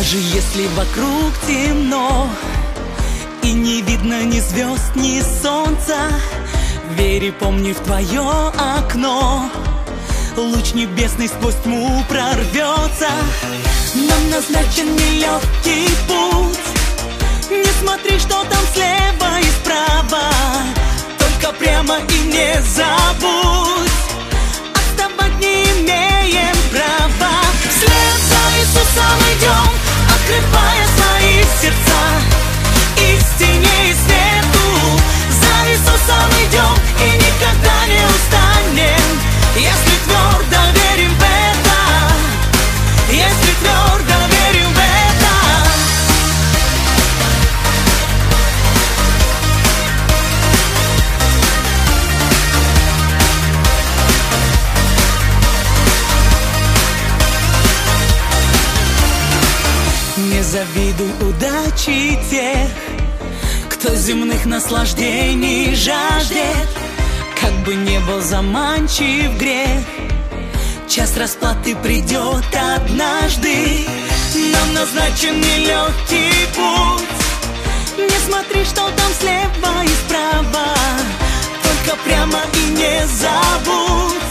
Даже если вокруг темно и не видно ни звезд, ни солнца, верь и помни, в твое окно луч небесный сквозь тьму прорвется. Нам назначен нелегкий путь, не смотри, что там слева и справа, только прямо и не забудь, отставать не имеем права. Вслед за Иисусом идем, открывая свои сердца истине и свету. За Иисусом идем и никогда не устанем, если твердо верим в это, если твердо верим в это. Не завидуй удачи тех, кто земных наслаждений жаждет. Как бы не был заманчив грех, час расплаты придет однажды. Нам назначен нелегкий путь, не смотри, что там слева и справа, только прямо и не забудь,